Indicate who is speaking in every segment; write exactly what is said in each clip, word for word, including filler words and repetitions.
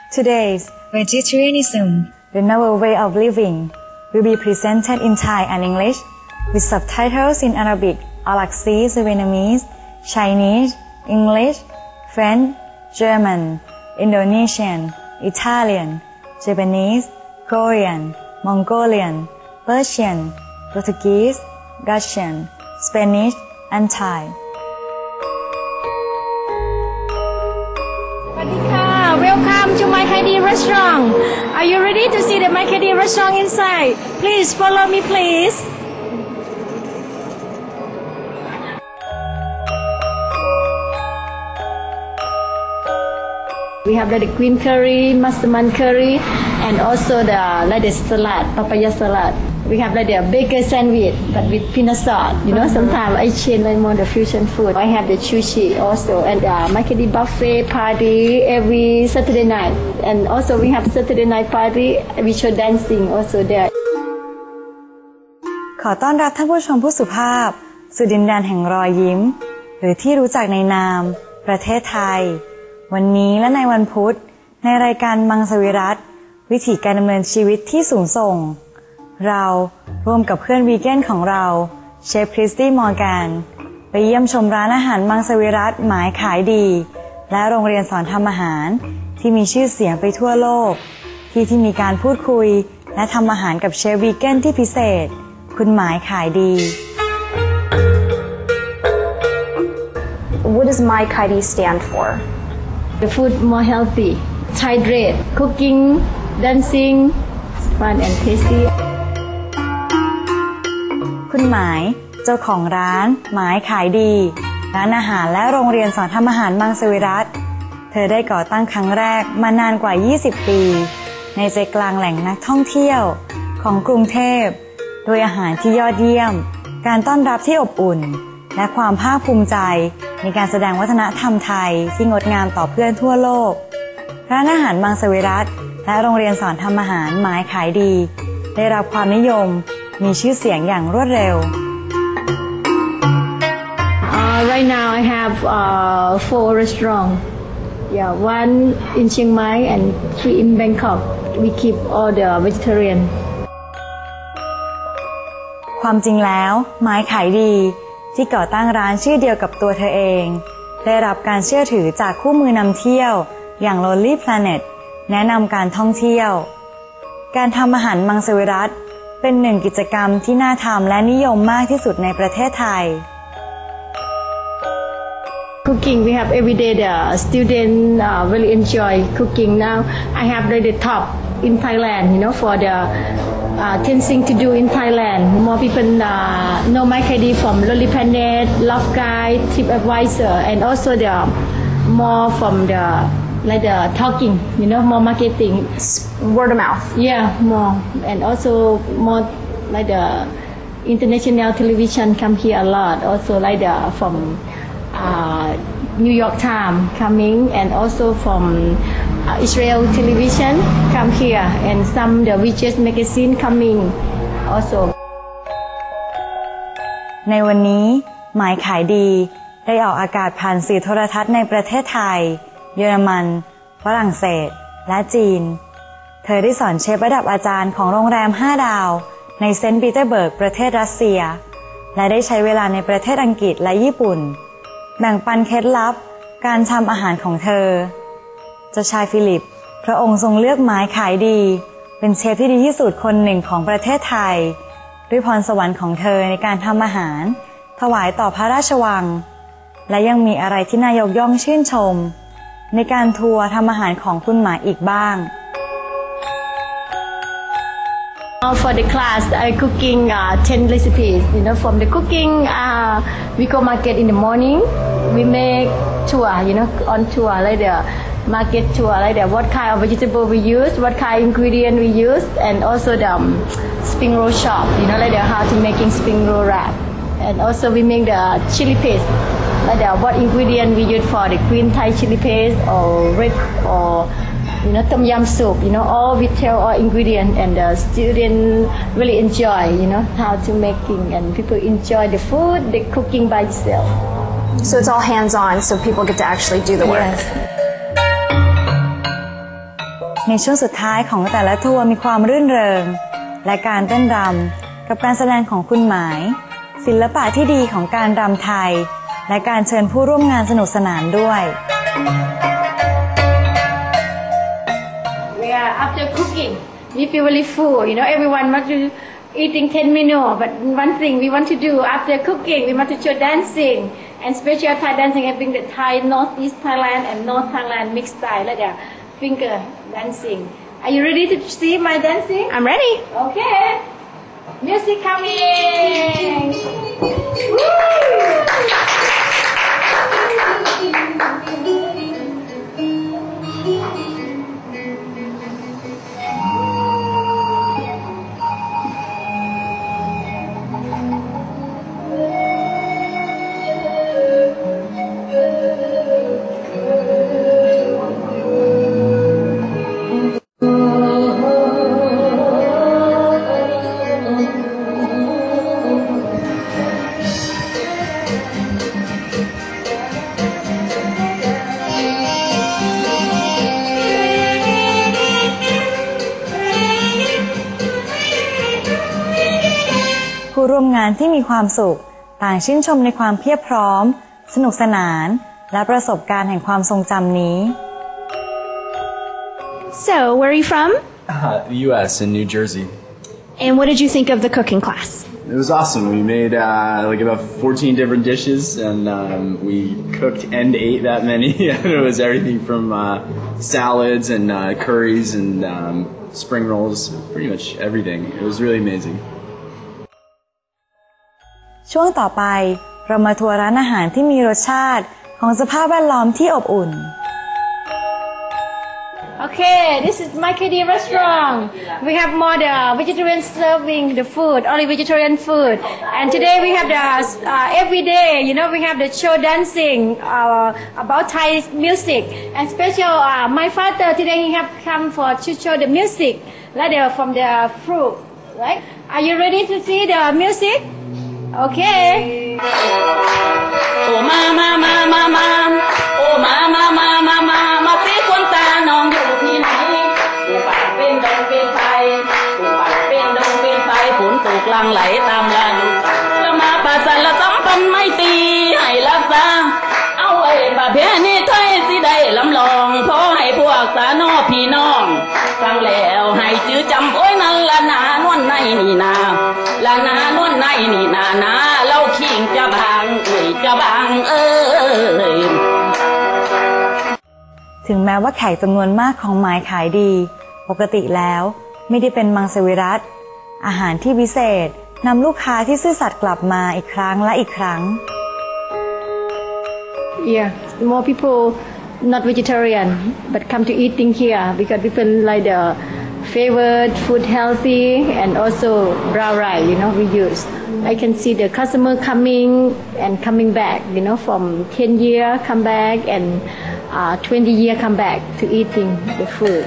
Speaker 1: Today's Vegetarianism, the novel way of living, will be presented in Thai and English with subtitles in Arabic, Alaxese, Vietnamese, Chinese, English, French, German, Indonesian, Italian, Japanese, Korean, Mongolian, Persian, Portuguese, Russian, Spanish, and Thai.
Speaker 2: Welcome to My Khadi restaurant. Are you ready to see the My Khadi restaurant inside? Please follow me, please. We have like the green curry, massaman curry, and also the like the salad, papaya salad. We have like the bacon sandwich, but with peanut sauce. You know, sometimes I change like more the fusion food. I have the sushi also, and the My Khadi buffet party every Saturday night. And also we have Saturday night party. We show dancing also there.
Speaker 1: ขอต้อนรับท่านผู้ชมผู้สุภาพสู่ดินแดนแห่งรอยยิ้มหรือที่รู้จักในนามประเทศไทยวันนี้และในวันพุธในรายการมังสวิรัติวิถีการดำเนินชีวิตที่สูงส่งเราร่วมกับเพื่อนวีแกนของเราเชฟคริสตี้มอร์แกนไปเยี่ยมชมร้านอาหารมังสวิรัติหมายขายดีและโรงเรียนสอนทำอาหารที่มีชื่อเสียงไปทั่วโลกที่ที่มีการพูดคุยและทำอาหารกับเชฟวีแกนที่พิเศษคุณหมายขายดี
Speaker 3: What does My Khadi stand for?
Speaker 2: The food more healthy, hydrate, cooking, dancing, fun and tasty.
Speaker 1: คุณหมายเจ้าของร้านหมายขายดีร้านอาหารและโรงเรียนสอนทำอาหารมังสวิรัติเธอได้ก่อตั้งครั้งแรกมานานกว่ายี่สิบปีในใจกลางแหล่งนักท่องเที่ยวของกรุงเทพโดยอาหารที่ยอดเยี่ยมการต้อนรับที่อบอุ่นและความภาคภูมิใจในการแสดงวัฒนธรรมไทยที่งดงามต่อเพื่อนทั่วโลกร้านอาหารมังสวิรัติและโรงเรียนสอนทำอาหารหมายขายดีได้รับความนิยมมีชื่อเสียงอย่างรวดเร็ว
Speaker 2: uh, Right now I have uh, four restaurants. Yeah, one in Chiang Mai and three in Bangkok. We keep all the vegetarian.
Speaker 1: ความจริงแล้วหมายขายดีที่ก่อตั้งร้านชื่อเดียวกับตัวเธอเองได้รับการเชื่อถือจากคู่มือนำเที่ยวอย่าง Lonely Planet แนะนำการท่องเที่ยวการทำอาหารมังสวิรัติเป็นหนึ่งกิจกรรมที่น่าทำและนิยมมากที่สุดในประเทศไทย
Speaker 2: Cooking, we have every day the students uh, really enjoy cooking. Now I have the top in Thailand, you know, for the uh, ten things to do in Thailand. More people uh, know My Khadi from Lonely Planet, Love Guide, Trip Advisor, and also the more from the like the talking, you know, more marketing.
Speaker 3: Word of mouth.
Speaker 2: Yeah, more, and also more like the international television come here a lot. Also like the from uh, New York Times coming, and also from uh, Israel television come here, and some the richest magazine coming also.
Speaker 1: ในวันนี้หมายขายดีได้ออกอากาศผ่านสื่อโทรทัศน์ในประเทศไทยเยอรมันฝรั่งเศสและจีนเธอได้สอนเชฟระดับอาจารย์ของโรงแรมห้าดาวในเซนต์ปีเตอร์เบิร์กประเทศรัสเซียและได้ใช้เวลาในประเทศอังกฤษและญี่ปุ่นแบ่งปันเคล็ดลับการทำอาหารของเธอเจ้าชายฟิลิปพระองค์ทรงเลือกหมายขายดีเป็นเชฟที่ดีที่สุดคนหนึ่งของประเทศไทยด้วยพรสวรรค์ของเธอในการทำอาหารถวายต่อพระราชวังและยังมีอะไรที่น่ายกย่องชื่นชมในการทัวร์ทำอาหารของคุณหมายอีกบ้าง
Speaker 2: For the class, I cooking uh, ten recipes. You know, from the cooking, uh, we go market in the morning. We make tour. You know, on tour like the market tour, like the what kind of vegetable we use, what kind of ingredient we use, and also the um, spring roll shop. You know, like the how to making spring roll wrap, and also we make the chili paste. Like the what ingredient we use for the green Thai chili paste or red or you know tom yum soup. You know all we tell all ingredient and the student really enjoy. You know how to making and people enjoy the food. They cooking by itself.
Speaker 3: So it's all hands-on, so people get to actually do the work.
Speaker 2: Yes.
Speaker 1: ในช่วงสุดท้ายของแต่ละทัวร์มีความรื่นเริงและการเต้นรำกับการแสดงของคุณหมายศิลปะที่ดีของการรำไทยและการเชิญผู้ร่วมงานสนุกสนานด้วย
Speaker 2: We are after cooking. We feel really full. You know, everyone wants to eating ten minutes. But one thing we want to do after cooking, we want to show dancing and special Thai dancing. I think that Thai, Northeast Thailand and North Thailand mixed style, like their finger dancing. Are you ready to see my dancing?
Speaker 3: I'm ready.
Speaker 2: Okay. Music coming. Woo!
Speaker 1: ผู้ร่วมงานที่มีความสุขต่างชื่นชมในความเพียบพร้อมสนุกสนานและประสบการณ์แห่งความทรงจำนี้
Speaker 3: So, where are you from?
Speaker 4: Uh, the U S in New Jersey.
Speaker 3: And what did you think of the cooking class?
Speaker 4: It was awesome. We made uh, like about fourteen different dishes, and um, we cooked and ate that many. It was everything from uh, salads and uh, curries and um, spring rolls, pretty much everything. It was really amazing.
Speaker 1: ช่วงต่อไปเรามาทัวร์ร้านอาหารที่มีรสชาติของสภาพแวดล้อมที่อบอุ่น
Speaker 2: Okay, this is my K D restaurant. We have more the vegetarian serving the food, only vegetarian food. And today we have the uh, every day, you know, we have the show dancing uh, about Thai music. And special, uh, my father today he have come for to show the music, like the, from the fruit, right? Are you ready to see the music? Okay.
Speaker 5: Oh mama mama mama oh mama mama mama ปีกวนตาน้องอยู่ที่ไหนผู้ป่าเป็นดงเป็นไฟผู้ป่าเป็นดงเป็นไฟฝนตกลังไหลตามลังแล้วมาป่าสันละสัมพันธ์ไม่ตีให้รักษาเอาไอ้บาเพนี่ไทยสิได้ลำลองพอให้พวกสานอพี่น้องฟังแล้วให้จื้อจำโอ้ยนั่นละนานวลในนี่นาละนานวลในนี่นานาเล่าขิงจะบางเอ้ยจะบางเอ้ย
Speaker 1: ถึงแม้ว่าแขกจำนวนมากของหมายขายดีปกติแล้วไม่ได้เป็นมังสวิรัติอาหารที่พิเศษนำลูกค้าที่ซื่อสัตย์กลับมาอีกครั้งและอีกครั้ง
Speaker 2: Yeah, more people not vegetarian but come to eating here because people like the favorite food healthy and also brown rice, you know, we use. I can see the customer coming and coming back, you know, from ten year come back and uh, twenty year come back to eating the food.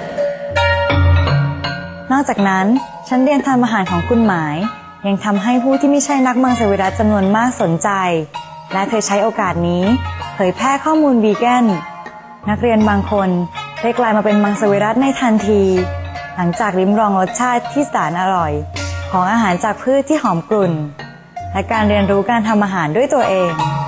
Speaker 1: นอกจากนั้นชั้นเรียนทำอาหารของคุณหมายยังทำให้ผู้ที่ไม่ใช่นักมังสวิรัติจำนวนมากสนใจและเธอใช้โอกาสนี้เผยแพร่ข้อมูลวีแกนนักเรียนบางคนได้กลายมาเป็นมังสวิรัติในทันทีหลังจากลิ้มลองรสชาติที่แสนอร่อยของอาหารจากพืชที่หอมกลุ่นและการเรียนรู้การทำอาหารด้วยตัวเอง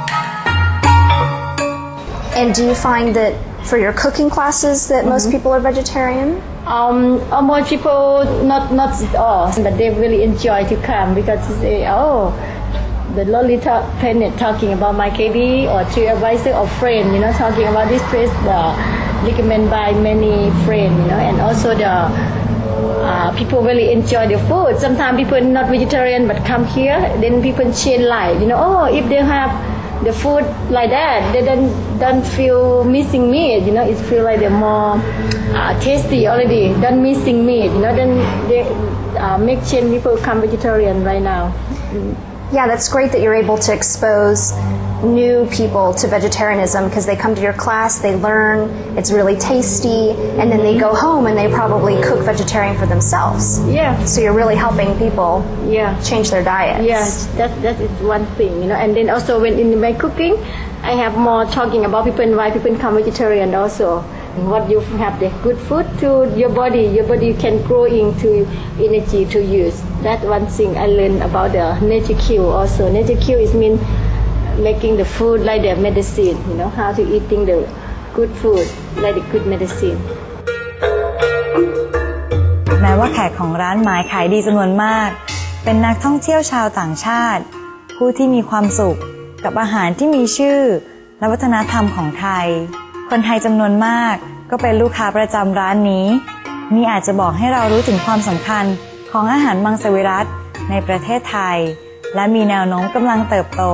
Speaker 3: And do you find that for your cooking classes that mm-hmm. most people are vegetarian?
Speaker 2: Um, almost people not not at all, but they really enjoy to come because they say, oh, the lonely talk, planet talking about my K D or tree advisor or friend, you know, talking about this place, the recommended by many friends, you know, and also the uh, people really enjoy the food. Sometimes people not vegetarian but come here, then people change life, you know, oh, if they have the food like that, they don't don't feel missing meat, you know, it feel like they're more uh, tasty already, don't missing meat, you know, then they uh, make change people come vegetarian right now. Mm.
Speaker 3: Yeah, that's great that you're able to expose new people to vegetarianism because they come to your class, they learn, it's really tasty, and then they go home and they probably cook vegetarian for themselves.
Speaker 2: Yeah.
Speaker 3: So you're really helping people
Speaker 2: yeah.
Speaker 3: change their diets.
Speaker 2: Yes, that that is one thing, you know. And then also when in my cooking, I have more talking about people and why people come vegetarian also. What you have the good food to your body, your body can grow into energy to use. That's one thing I learned about the nature cure also. Nature cure is mean making the food like the medicine, you know, how to eating the good food like the good medicine.
Speaker 1: แม้ว่าแขกของร้านหมายขายดีจำนวนมากเป็นนักท่องเที่ยวชาวต่างชาติผู้ที่มีความสุขกับอาหารที่มีชื่อและวัฒนธรรมของไทยคนไทยจำนวนมากก็เป็นลูกค้าประจำร้านนี้นี่อาจจะบอกให้เรารู้ถึงความสำคัญของอาหารมังสวิรัติในประเทศไทยและมีแนวโน้มกำลังเติบโต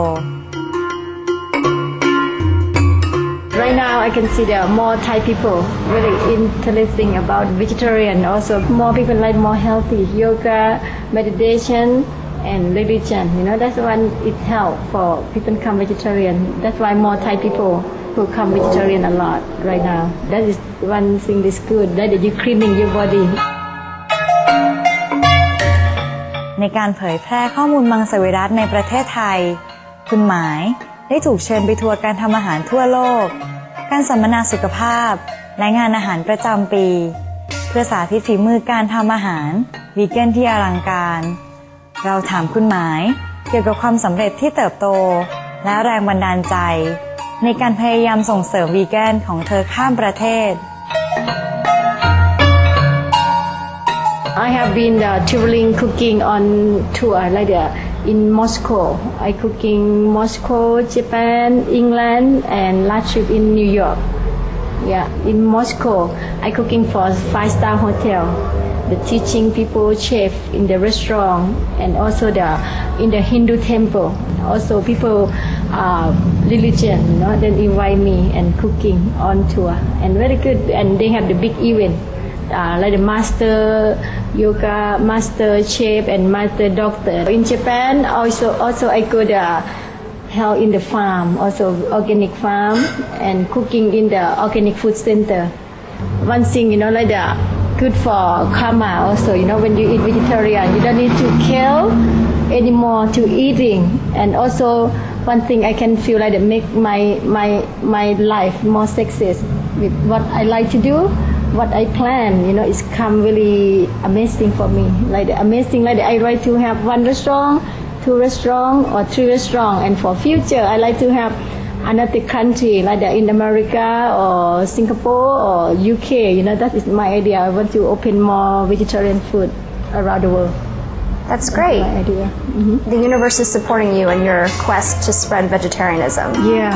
Speaker 2: Right now I can see there are more Thai people really interesting about vegetarian. Also more people like more healthy yoga, meditation, and religion. You know that's when it help for people become vegetarian. That's why more Thai people who come vegetarian a lot right now. That is one thing is good. That is you cleaning your body.
Speaker 1: ในการเผยแพร่ข้อมูลมังสวิรัติในประเทศไทยคุณหมายได้ถูกเชิญไปทัวร์การทำอาหารทั่วโลกการสัมมนาสุขภาพและงานอาหารประจำปีเพื่อสาธิตฝีมือการทำอาหารวีแกนที่อลังการเราถามคุณหมายเกี่ยวกับความสำเร็จที่เติบโตและแรงบันดาลใจในการพยายามส่งเสริมวีแกนของเธอข้ามประเทศ
Speaker 2: I have been uh, traveling cooking on tour like that in Moscow. I cooking Moscow, Japan, England, and last trip in New York. Yeah, in Moscow, I cooking for five-star hotel. The teaching people chef in the restaurant and also the in the Hindu temple. Also people uh, religion, you know, then invite me and cooking on tour and very good. And they have the big event. Uh, like the master yoga, master chef, and master doctor. In Japan, also also I go the help in the farm, also organic farm, and cooking in the organic food center. One thing, you know, like the good for karma. Also, you know, when you eat vegetarian, you don't need to kill anymore to eating. And also, one thing I can feel like that make my my my life more success with what I like to do.What I plan, you know, it's come really amazing for me. Like the amazing, like the, I like to have one restaurant, two restaurant, or three restaurant. And for future, I like to have another country, like the, in America or Singapore or U K. You know, that is my idea. I want to open more vegetarian food around the world.
Speaker 3: That's great.
Speaker 2: That's my idea. Mm-hmm.
Speaker 3: The universe is supporting you in your quest to spread vegetarianism.
Speaker 2: Yeah.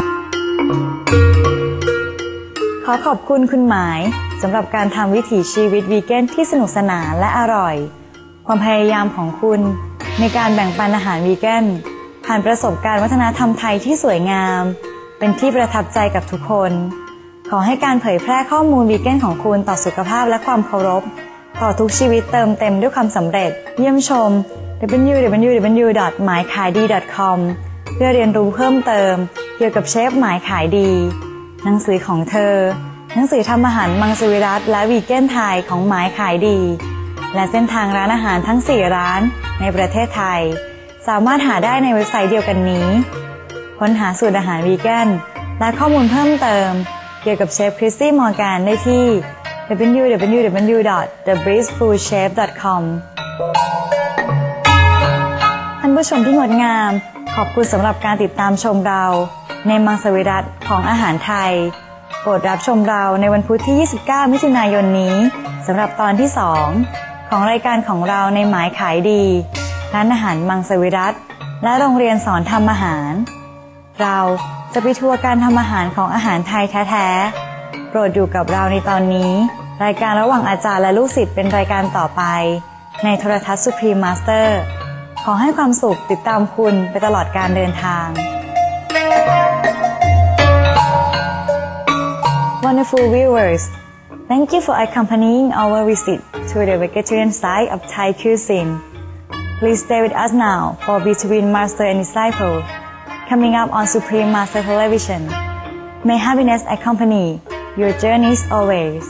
Speaker 1: ขอขอบคุณคุณหมายสำหรับการทำวิถีชีวิตวีแกนที่สนุกสนานและอร่อยความพยายามของคุณในการแบ่งปันอาหารวีแกนผ่านประสบการณ์วัฒนธรรมไทยที่สวยงามเป็นที่ประทับใจกับทุกคนขอให้การเผยแพร่ข้อมูลวีแกนของคุณต่อสุขภาพและความเคารพต่อทุกชีวิตเติมเต็มด้วยความสำเร็จเยี่ยมชม ดับเบิลยู ดับเบิลยู ดับเบิลยู ดอท หมายขายดี ดอท คอม เพื่อเรียนรู้เพิ่มเติมเกี่ยวกับเชฟหมายขายดีหนังสือของเธอหนังสือทำอาหารมังสวิรัติและวีแกนไทยของหมายขายดีและเส้นทางร้านอาหารทั้งสี่ร้านในประเทศไทยสามารถหาได้ในเว็บไซต์เดียวกันนี้ค้นหาสูตรอาหารวีแกนและข้อมูลเพิ่มเติมเกี่ยวกับเชฟคริสตี้มอร์แกนได้ที่ ดับเบิลยู ดับเบิลยู ดับเบิลยู ดอท เดอะ บรีซ ฟูดเชฟ ดอท คอม ท่านผู้ชมที่งดงามขอบคุณสำหรับการติดตามชมเราในมังสวิรัติของอาหารไทยโปรดรับชมเราในวันพุธที่ยี่สิบเก้ามิถุนายนนี้สำหรับตอนที่สองของรายการของเราในหมายขายดีร้านอาหารมังสวิรัติและโรงเรียนสอนทำอาหารเราจะไปทัวร์การทำอาหารของอาหารไทยแท้ๆโปรดอยู่กับเราในตอนนี้รายการระหว่างอาจารย์และลูกศิษย์เป็นรายการต่อไปในโทรทัศน์ Supreme Master ขอให้ความสุขติดตามคุณไปตลอดการเดินทาง Wonderful viewers, thank you for accompanying our visit to the vegetarian side of Thai cuisine. Please stay with us now for Between Master and Disciple, coming up on Supreme Master Television. May happiness accompany your journeys always.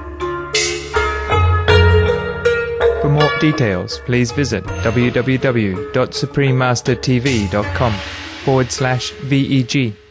Speaker 6: For more details, please visit w w w dot supreme master t v dot com forward slash V E G.